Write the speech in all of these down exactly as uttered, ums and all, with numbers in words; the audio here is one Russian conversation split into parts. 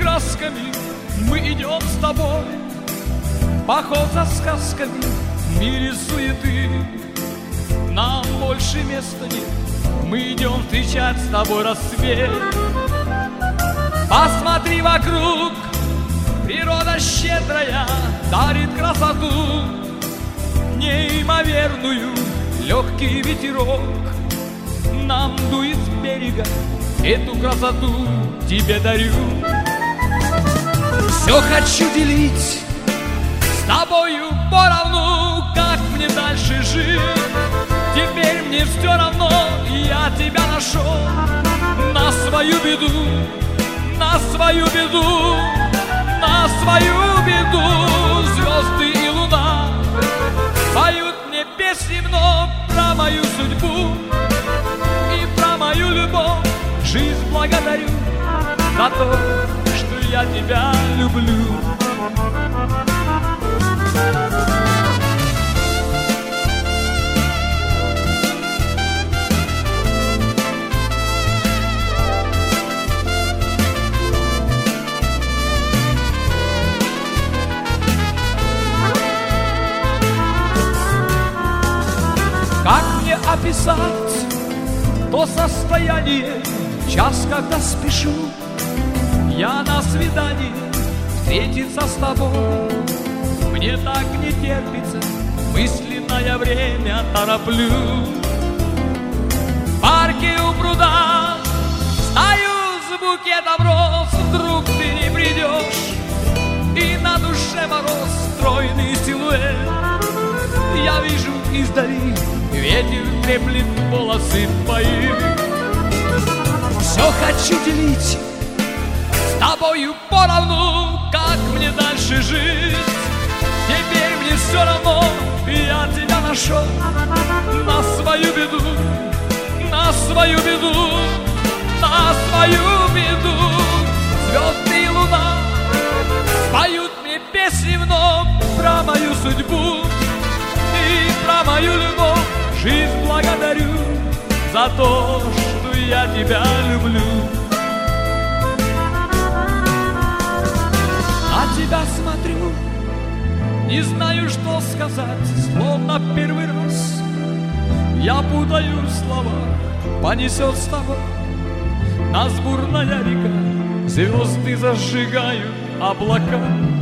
красками мы идем с тобой, поход за сказками в мире суеты. Нам больше места нет, мы идем встречать с тобой рассвет. Посмотри вокруг, природа щедрая дарит красоту неимоверную. Легкий ветерок нам дует с берега, эту красоту тебе дарю. Все хочу делить с тобою поровну, как мне дальше жить. Теперь мне все равно, я тебя нашел. На свою беду, на свою беду, на свою беду. Звезды и луна поют мне песни вновь про мою судьбу и про мою любовь. Жизнь благодарю за то, что я тебя люблю. Как мне описать то состояние, час, когда спешу я на свидание встретиться с тобой? Мне так не терпится, мысленное время тороплю. В парке у пруда стою с букетом роз, вдруг ты не придешь, и на душе мороз, стройный силуэт. Я вижу издали, ветер треплет волосы твои. Все хочу делить с тобою поровну, как мне дальше жить. Теперь мне все равно, я тебя нашел. На свою беду, на свою беду, на свою беду. Звезды и луна поют мне песни вновь про мою судьбу и про мою любовь. Жизнь благодарю за то, что я тебя люблю. На тебя смотрю, не знаю, что сказать, словно первый раз. Я путаю слова, понесет с тобой нас бурная река, звезды зажигают облака.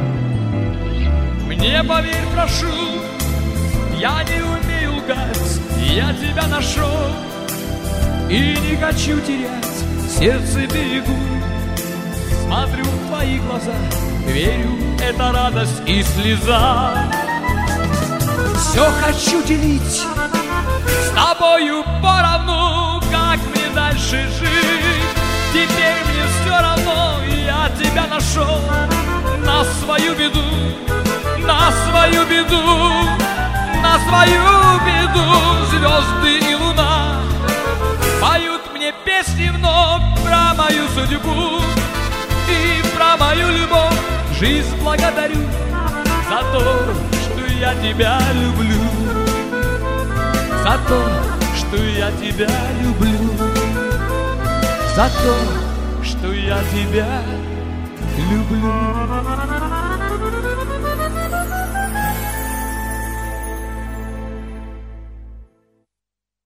Мне поверь, прошу, я не умею лгать, я тебя нашел и не хочу терять, сердце берегу. Смотрю в твои глаза, верю, это радость и слеза. Все хочу делить с тобою поровну, как мне дальше жить. Теперь мне все равно, я тебя нашел. На свою беду, на свою беду, на свою беду. Звезды и луна поют мне песни вновь про мою судьбу и про мою любовь. Жизнь благодарю за то, что я тебя люблю, за то, что я тебя люблю, за то, что я тебя люблю.